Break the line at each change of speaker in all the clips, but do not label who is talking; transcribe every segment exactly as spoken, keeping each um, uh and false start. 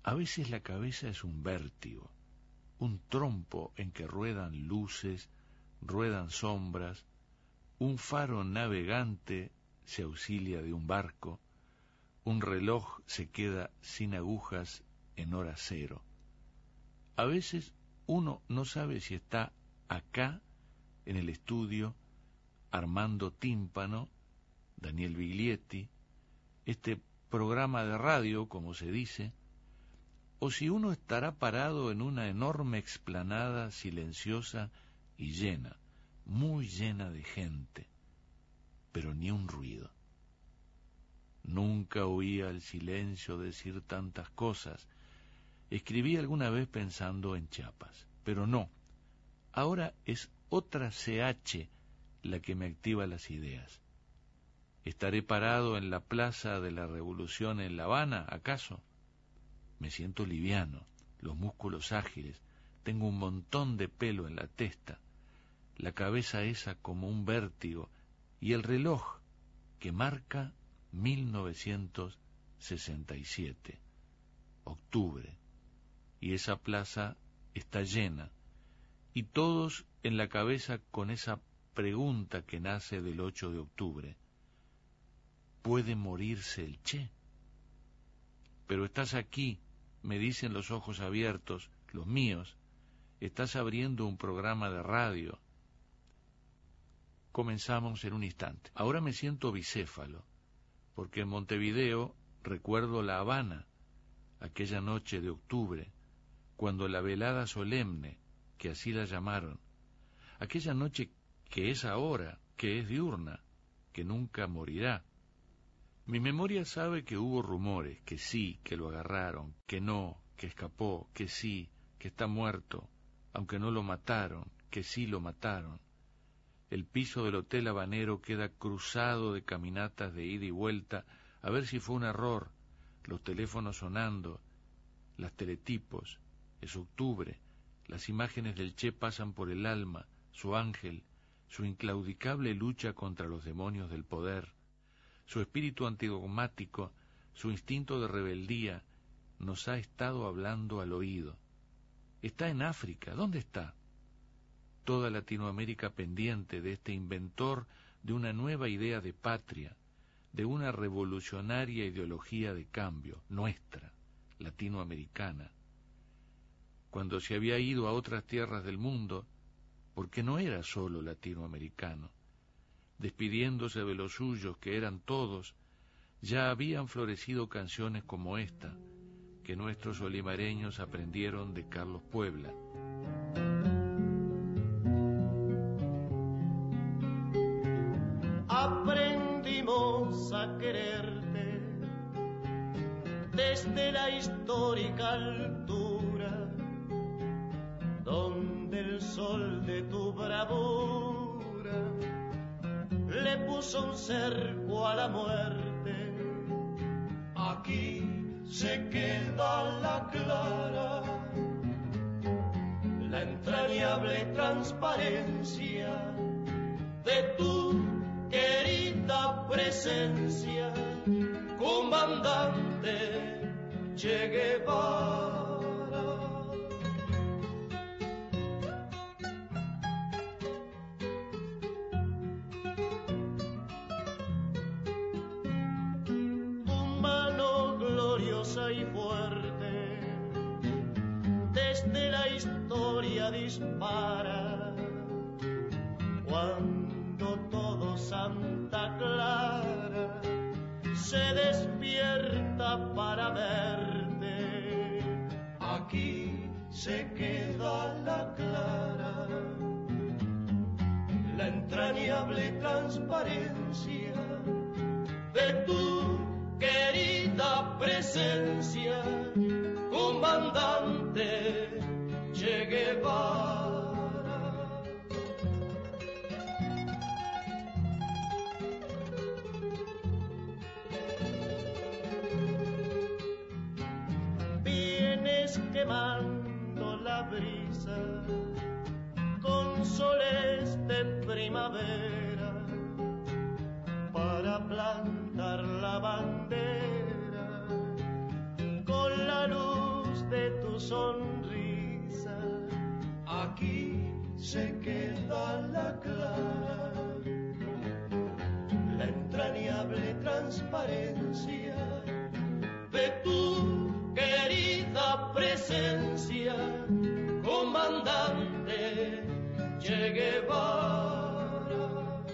A veces la cabeza es un vértigo, un trompo en que ruedan luces, ruedan sombras, un faro navegante se auxilia de un barco, un reloj se queda sin agujas en hora cero. A veces uno no sabe si está acá, en el estudio, Armando Tímpano, Daniel Biglietti, este programa de radio, como se dice, o si uno estará parado en una enorme explanada silenciosa y llena, muy llena de gente, pero ni un ruido. Nunca oía el silencio decir tantas cosas. Escribí alguna vez pensando en Chiapas, pero no. Ahora es otra C H la que me activa las ideas. ¿Estaré parado en la Plaza de la Revolución en La Habana, acaso? Me siento liviano, los músculos ágiles, tengo un montón de pelo en la testa, la cabeza esa como un vértigo, y el reloj que marca mil novecientos sesenta y siete, octubre, y esa plaza está llena, y todos en la cabeza con esa pregunta que nace del ocho de octubre. ¿Puede morirse el Che? Pero estás aquí, me dicen los ojos abiertos, los míos, estás abriendo un programa de radio. Comenzamos en un instante. Ahora me siento bicéfalo, porque en Montevideo recuerdo La Habana, aquella noche de octubre, cuando la velada solemne, que así la llamaron, aquella noche que es ahora, que es diurna, que nunca morirá. Mi memoria sabe que hubo rumores, que sí, que lo agarraron, que no, que escapó, que sí, que está muerto, aunque no lo mataron, que sí lo mataron. El piso del Hotel Habanero queda cruzado de caminatas de ida y vuelta, a ver si fue un error, los teléfonos sonando, las teletipos, es octubre, las imágenes del Che pasan por el alma, su ángel, su inclaudicable lucha contra los demonios del poder, su espíritu antidogmático, su instinto de rebeldía, nos ha estado hablando al oído. Está en África, ¿dónde está? Toda Latinoamérica pendiente de este inventor de una nueva idea de patria, de una revolucionaria ideología de cambio, nuestra, latinoamericana. Cuando se había ido a otras tierras del mundo, porque no era solo latinoamericano, despidiéndose de los suyos, que eran todos, ya habían florecido canciones como esta, que nuestros olimareños aprendieron de Carlos Puebla.
Aprendimos a quererte desde la histórica altura, donde el sol de tu bravura le puso un cerco a la muerte. Aquí se queda la clara, la entrañable transparencia de tu querida presencia, comandante Che Guevara. Y fuerte desde la historia dispara, cuando todo Santa Clara se despierta para verte. Aquí se queda la clara, la entrañable transparencia de tu querida presencia, comandante Che Guevara. Vienes quemando la brisa con soles de primavera para plantar la bandera con la luz tu sonrisa. Aquí se queda la clara, la entrañable transparencia de tu querida presencia, comandante Che Guevara.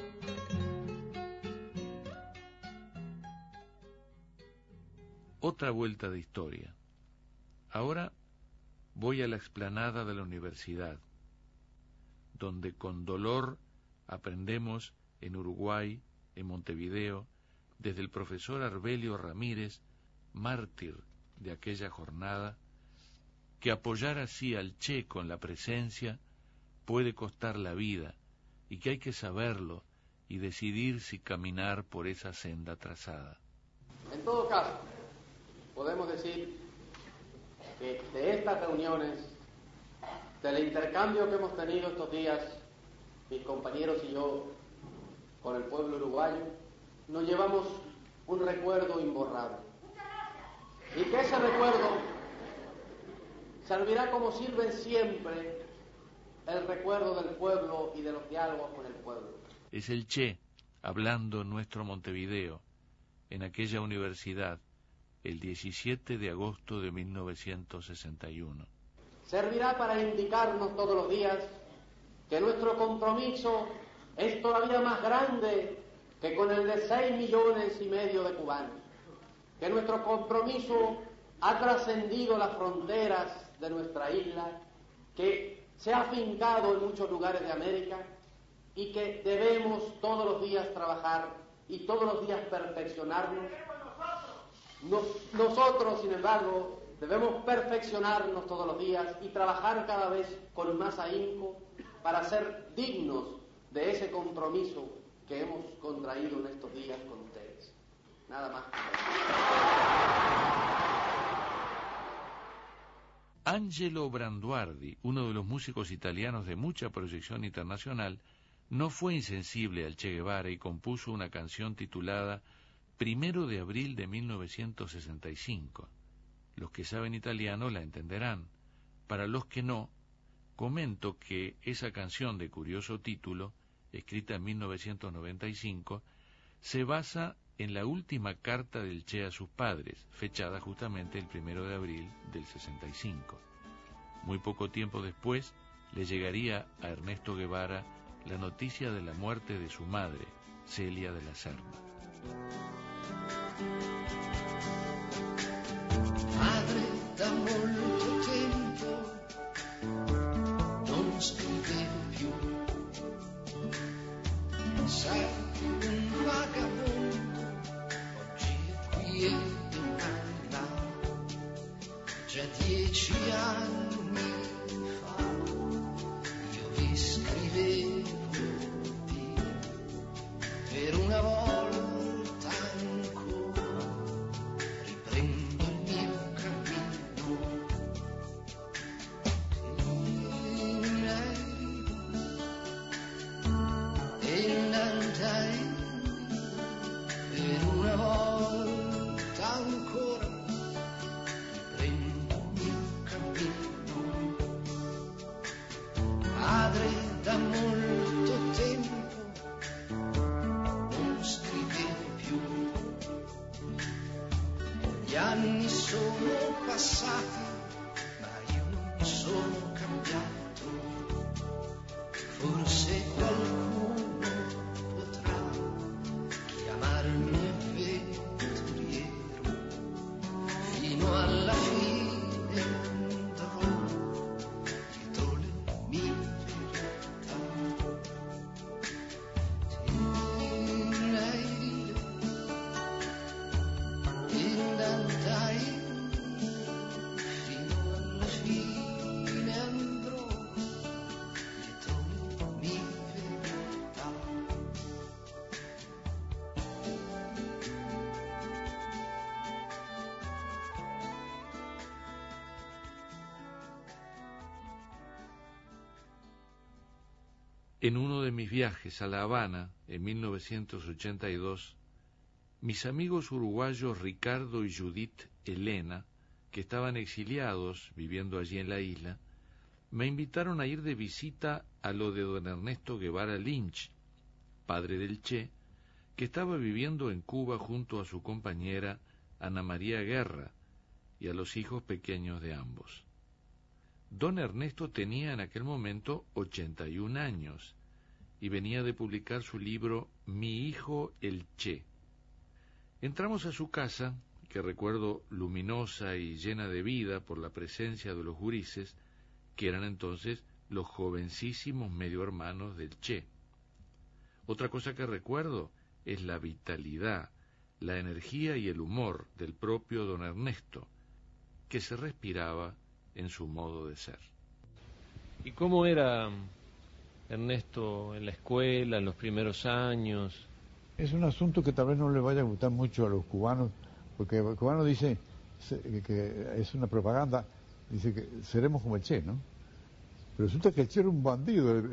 Otra vuelta de historia. Ahora voy a la explanada de la universidad, donde con dolor aprendemos en Uruguay, en Montevideo, desde el profesor Arbelio Ramírez, mártir de aquella jornada, que apoyar así al Che con la presencia puede costar la vida, y que hay que saberlo y decidir si caminar por esa senda trazada.
En todo caso, podemos decir que de estas reuniones, del intercambio que hemos tenido estos días, mis compañeros y yo, con el pueblo uruguayo, nos llevamos un recuerdo imborrable. Y que ese recuerdo servirá como sirve siempre el recuerdo del pueblo y de los diálogos con el pueblo.
Es el Che hablando en nuestro Montevideo, en aquella universidad, el diecisiete de agosto de mil novecientos sesenta y uno.
Servirá para indicarnos todos los días que nuestro compromiso es todavía más grande que con el de seis millones y medio de cubanos, que nuestro compromiso ha trascendido las fronteras de nuestra isla, que se ha afincado en muchos lugares de América y que debemos todos los días trabajar y todos los días perfeccionarnos. Nos, nosotros, sin embargo, debemos perfeccionarnos todos los días y trabajar cada vez con más ahínco para ser dignos de ese compromiso que hemos contraído en estos días con ustedes. Nada más.
Angelo Branduardi, uno de los músicos italianos de mucha proyección internacional, no fue insensible al Che Guevara y compuso una canción titulada Primero de abril de mil novecientos sesenta y cinco. Los que saben italiano la entenderán. Para los que no, comento que esa canción de curioso título, escrita en mil novecientos noventa y cinco, se basa en la última carta del Che a sus padres, fechada justamente el primero de abril del sesenta y cinco. Muy poco tiempo después le llegaría a Ernesto Guevara la noticia de la muerte de su madre, Celia de la Serna.
Madre, da molto tempo non scrivevo più, sai, un vagabondo oggi è qui e domani là, già dieci anni fa io vi scrivevo di per una volta
En uno de mis viajes a La Habana, en mil novecientos ochenta y dos, mis amigos uruguayos Ricardo y Judith Elena que estaban exiliados viviendo allí en la isla, me invitaron a ir de visita a lo de don Ernesto Guevara Lynch, padre del Che, que estaba viviendo en Cuba junto a su compañera Ana María Guerra y a los hijos pequeños de ambos. Don Ernesto tenía en aquel momento ochenta y un años y venía de publicar su libro Mi hijo el Che. Entramos a su casa, que recuerdo luminosa y llena de vida por la presencia de los gurises, que eran entonces los jovencísimos medio hermanos del Che. Otra cosa que recuerdo es la vitalidad, la energía y el humor del propio don Ernesto, que se respiraba en su modo de ser.
¿Y cómo era Ernesto en la escuela, en los primeros años?
Es un asunto que tal vez no le vaya a gustar mucho a los cubanos, porque el cubano dice que es una propaganda, dice que seremos como el Che, ¿no? Pero resulta que el Che era un bandido.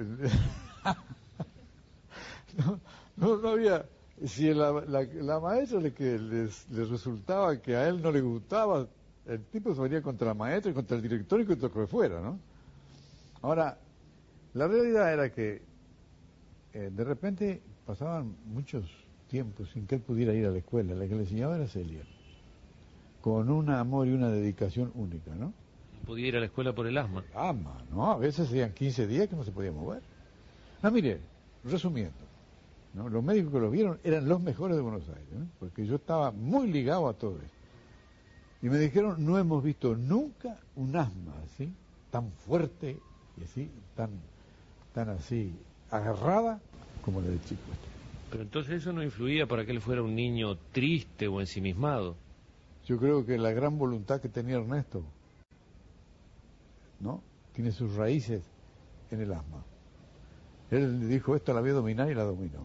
no, no, no había... Si la, la, la maestra le, que les, les resultaba que a él no le gustaba, el tipo se venía contra la maestra, contra el director y contra lo que fuera, ¿no? Ahora, la realidad era que eh, de repente pasaban muchos tiempos sin que él pudiera ir a la escuela. La que le enseñaba era Celia, con un amor y una dedicación única, ¿no?
¿Podía ir a la escuela por el asma?
Asma, ¿no? A veces hacían quince días que no se podía mover. No, mire, resumiendo, ¿no? Los médicos que lo vieron eran los mejores de Buenos Aires, ¿no? Porque yo estaba muy ligado a todo esto. Y me dijeron, no hemos visto nunca un asma así, tan fuerte y así, tan, tan así, agarrada como la del chico este.
Pero entonces eso no influía para que él fuera un niño triste o ensimismado.
Yo creo que la gran voluntad que tenía Ernesto, ¿no?, tiene sus raíces en el asma. Él dijo, esta la voy a dominar y la dominó.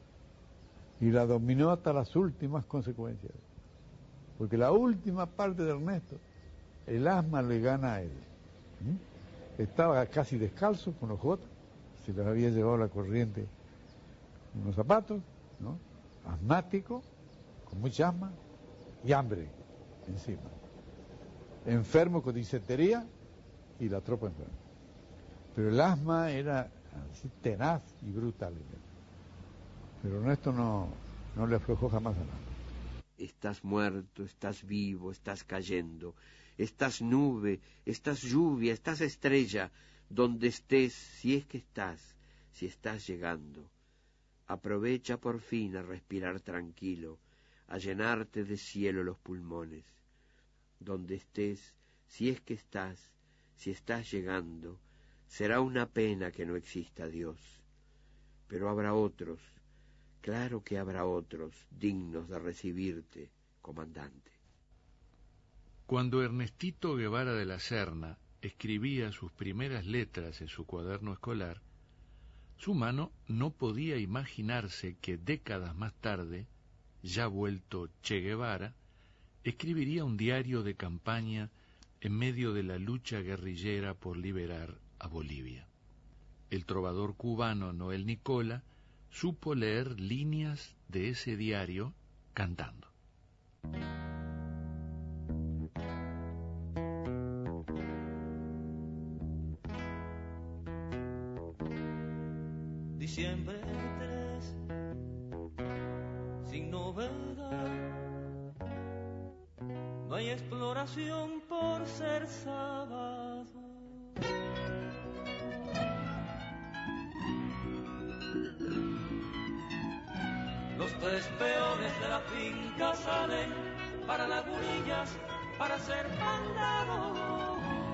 Y la dominó hasta las últimas consecuencias. Porque la última parte de Ernesto, el asma le gana a él. ¿Mm? Estaba casi descalzo, con los jotas, se les había llevado la corriente unos zapatos, ¿no?, asmático, con mucha asma y hambre encima. Enfermo con disentería y la tropa enferma. Pero el asma era así tenaz y brutal. Pero Ernesto no, no le aflojó jamás a nada.
Estás muerto, estás vivo, estás cayendo, estás nube, estás lluvia, estás estrella, donde estés, si es que estás, si estás llegando. Aprovecha por fin a respirar tranquilo, a llenarte de cielo los pulmones. Donde estés, si es que estás, si estás llegando, será una pena que no exista Dios. Pero habrá otros, claro que habrá otros, dignos de recibirte, comandante.
Cuando Ernestito Guevara de la Serna escribía sus primeras letras en su cuaderno escolar, su mano no podía imaginarse que décadas más tarde, ya vuelto Che Guevara, escribiría un diario de campaña en medio de la lucha guerrillera por liberar a Bolivia. El trovador cubano Noel Nicola supo leer líneas de ese diario cantando.
Diciembre tres, sin novedad, no hay exploración por ser sábado. Los tres peones de la finca salen para las gurillas para ser mandados.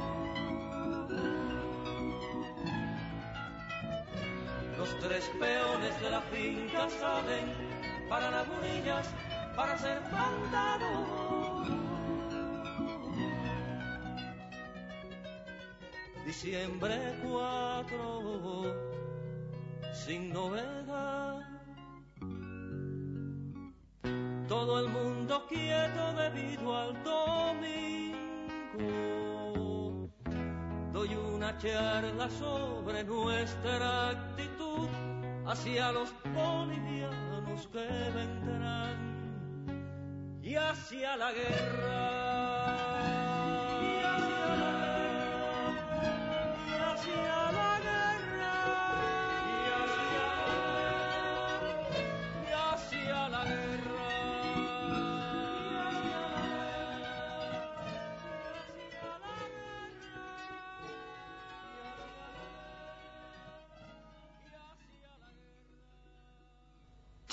Los tres peones de la finca salen para las gurillas para ser mandados. Diciembre cuatro, sin novedad. Todo el mundo quieto debido al domingo. Doy una charla sobre nuestra actitud hacia los bolivianos que vendrán y hacia la guerra.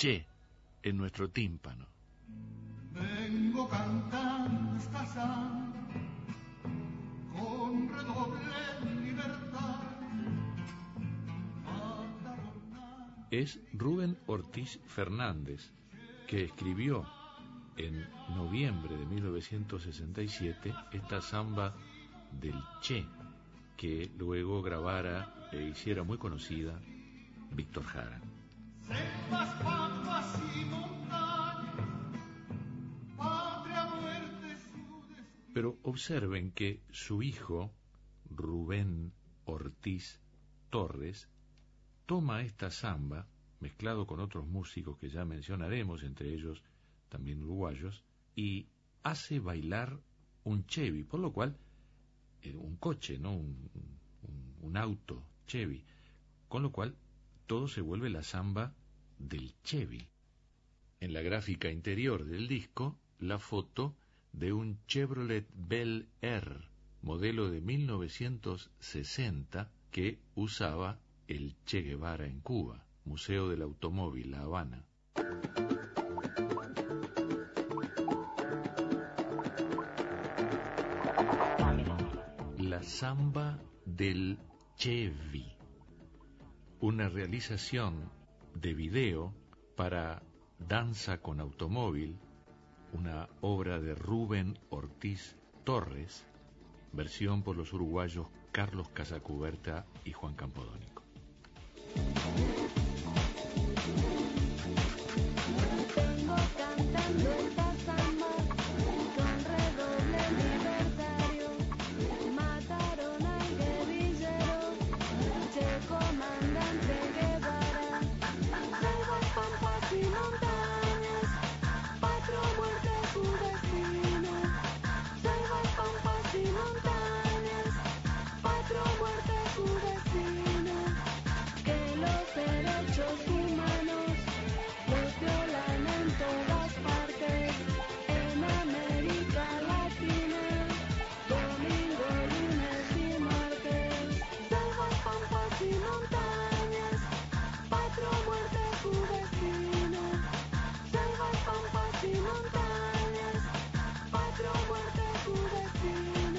Che en nuestro tímpano.
Vengo cantando esta samba con redoble libertad.
Es Rubén Ortiz Fernández, que escribió en noviembre de mil novecientos sesenta y siete esta samba del Che, que luego grabara e hiciera muy conocida Víctor Jara.
Selvas, pampas y montañas, patria, muerte, su destino.
Pero observen que su hijo, Rubén Ortiz Torres, toma esta samba, mezclado con otros músicos que ya mencionaremos, entre ellos también uruguayos, y hace bailar un Chevy, por lo cual, eh, un coche, ¿no? Un, un, un auto Chevy, con lo cual todo se vuelve la samba del Chevy. En la gráfica interior del disco, la foto de un Chevrolet Bel Air, modelo de mil novecientos sesenta, que usaba el Che Guevara en Cuba, Museo del Automóvil, La Habana. La samba del Chevy, una realización de video para Danza con Automóvil, una obra de Rubén Ortiz Torres, versión por los uruguayos Carlos Casacuberta y Juan Campodónico.
Vengo cantando esta samba con redoble libertario. Mataron al guerrillero, Che comandante Guevara. Selvas, pampas y montañas, patria o muerte su destino. Selvas, pampas y montañas, patria o muerte su destino. Que los derechos humanos los violan en todas partes, en América Latina, domingo, lunes y martes. Selvas, pampas y montañas, patria o muerte su destino. Selvas, pampas y montañas, patria o muerte su destino.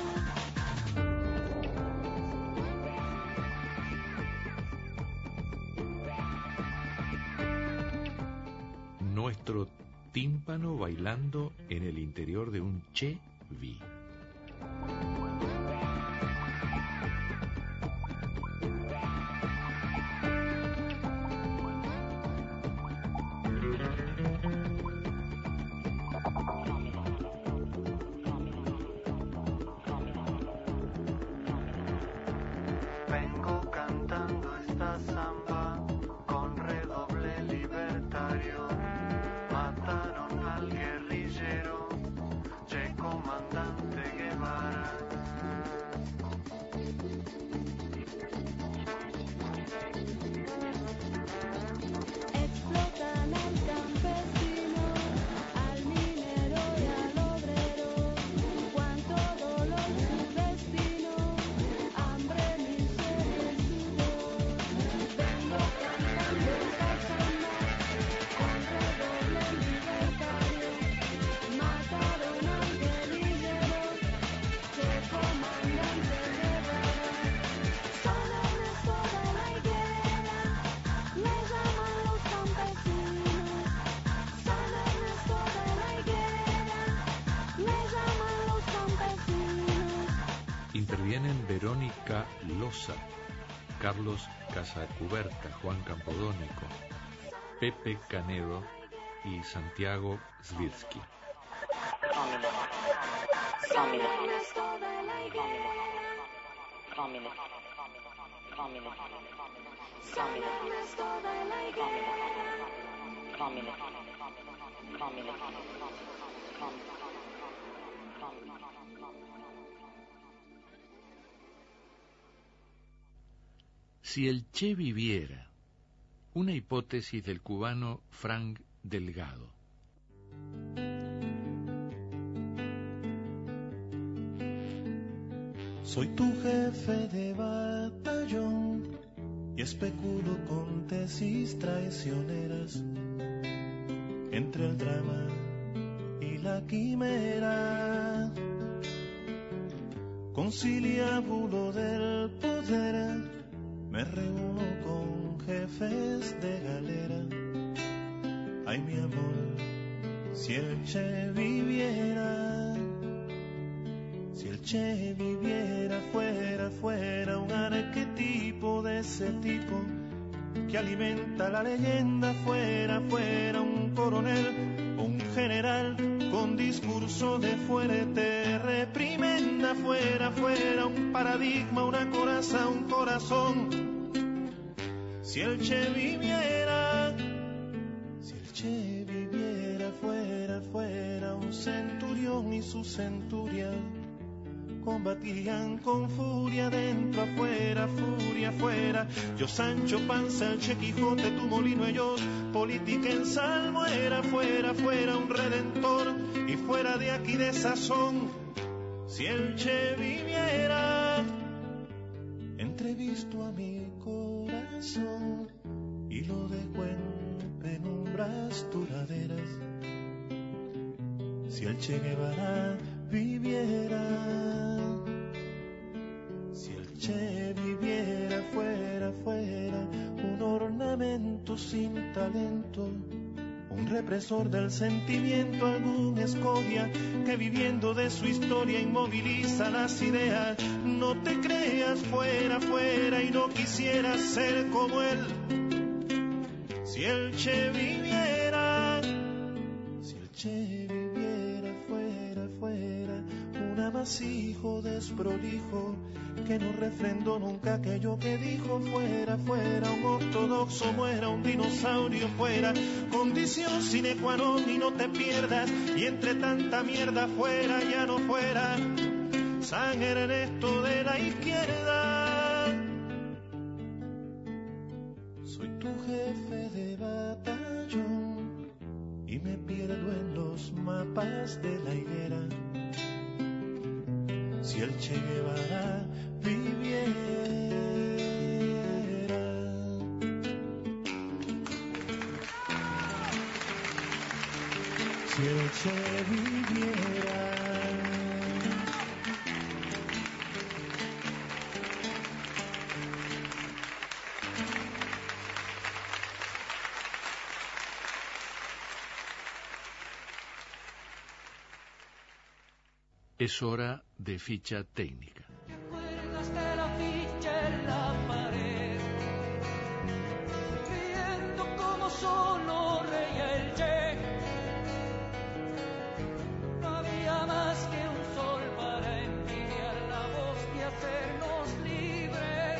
Nuestro tímpano bailando en el interior de un Chevy.
Vengo cantando esta samba con redoble libertario. Mataron al guerrillero, Che comandante Guevara.
Explotan al campesino, al minero y al obrero. Cuánto dolor su destino, hambre, miseria y sudor. Vengo cantando esta samba con redoble libertario. Mataron al guerrillero, Che comandante Guevara. Son Ernesto de la Higuera, me llaman los campesinos. San Ernesto de la Higuera, me llaman los campesinos.
Intervienen Verónica Loza, Carlos Casacuberta, Juan Campodónico, Pepe Canedo y Santiago Svirsky.
San Ernesto de la Higuera, San Ernesto de la Higuera.
Si el Che viviera, una hipótesis del cubano Frank Delgado.
Soy tu jefe de batallón y especulo con tesis traicioneras. entre el drama y la quimera, conciliábulo del poder, me reúno con jefes de galera. Ay, mi amor, si el Che viviera, si el Che viviera, fuera, fuera un arquetipo de ese tipo que alimenta la leyenda, fuera, fuera un coronel o un general con discurso de fuerte reprimenda, fuera, fuera un paradigma, una coraza, un corazón. Si el Che viviera, si el Che viviera, fuera, fuera un centurión y su centuria combatían con furia, dentro, afuera, furia, afuera. Yo, Sancho Panza, el Che Quijote, tu Molino, ellos, política en salmo, era fuera, fuera un redentor, y fuera de aquí de sazón. Si el Che viviera, entrevisto a mi corazón y lo dejo en penumbras duraderas. Si el Che Guevara viviera, si el Che viviera, fuera, fuera un ornamento sin talento, un represor del sentimiento, algún escoria que viviendo de su historia inmoviliza las ideas. No te creas, fuera, fuera, y no quisieras ser como él. Si el Che viviera, si el Che viviera, fuera, fuera un amasijo desprolijo que no refrendó nunca aquello que dijo, fuera, fuera un ortodoxo, muera un dinosaurio, fuera condición sine qua non, y no te pierdas, y entre tanta mierda fuera, ya no fuera San Ernesto de la izquierda. Soy tu jefe de batallón y me pierdo en los mapas de la higuera. Si el Che Guevara viviera, si el Che viviera,
es hora de ficha técnica.
¿Te acuerdas de la ficha en la pared? Riendo como solo reía el Che. No había más que un sol para envidiar la voz y hacernos libres.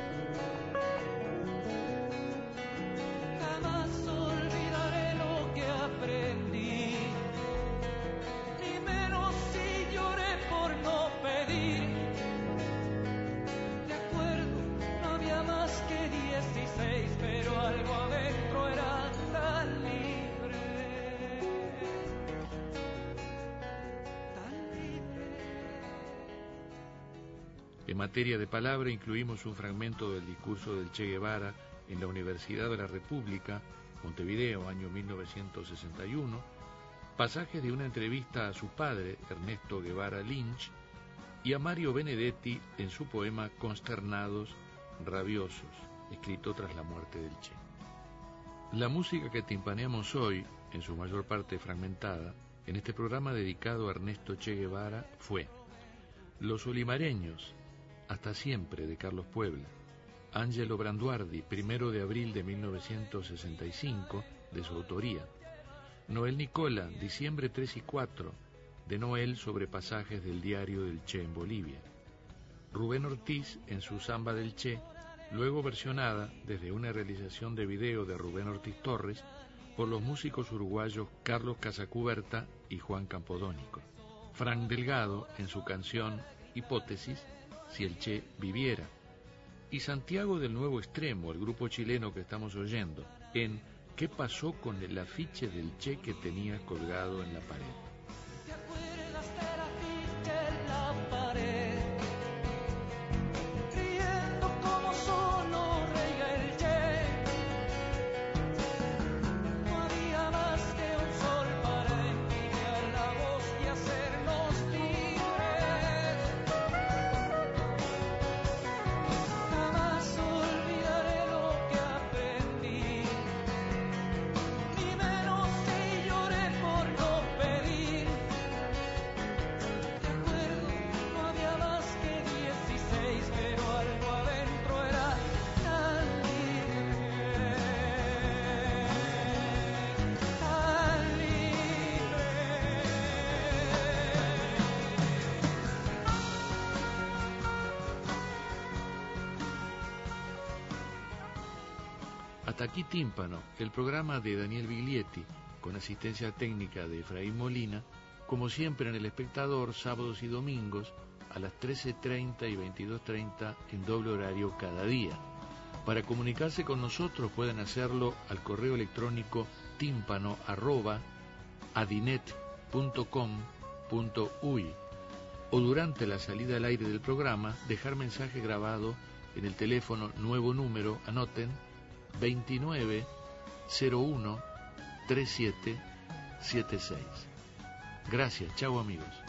Jamás olvidaré lo que aprendí, ni menos si lloré por no pedir. De acuerdo, no había más que dieciséis, pero algo adentro era tan libre, tan libre.
En materia de palabra incluimos un fragmento del discurso del Che Guevara en la Universidad de la República, Montevideo, año mil novecientos sesenta y uno, pasajes de una entrevista a su padre, Ernesto Guevara Lynch, y a Mario Benedetti en su poema Consternados, Rabiosos, escrito tras la muerte del Che. La música que timpaneamos hoy, en su mayor parte fragmentada, en este programa dedicado a Ernesto Che Guevara fue Los Olimareños, Hasta Siempre, de Carlos Puebla, Angelo Branduardi, primero de abril de mil novecientos sesenta y cinco, de su autoría, Noel Nicola, diciembre tres y cuatro, de Noel, sobre pasajes del diario del Che en Bolivia, Rubén Ortiz en su Samba del Che, luego versionada desde una realización de video de Rubén Ortiz Torres por los músicos uruguayos Carlos Casacuberta y Juan Campodónico, Frank Delgado en su canción Hipótesis, Si el Che viviera, y Santiago del Nuevo Extremo, el grupo chileno que estamos oyendo, en ¿Qué pasó con el afiche del Che que tenía colgado en la pared?
¿Te acuerdas de la ficha en la pared? Riendo como solo reía el Che. No había más que
Hasta aquí Tímpano, el programa de Daniel Biglietti, con asistencia técnica de Efraín Molina, como siempre en El Espectador, sábados y domingos, a las trece treinta y veintidós treinta en doble horario cada día. Para comunicarse con nosotros pueden hacerlo al correo electrónico tímpano arroba adinet punto com punto uy o durante la salida al aire del programa dejar mensaje grabado en el teléfono nuevo número, anoten, veintinueve cero uno treinta y siete setenta y seis. Gracias, chao amigos.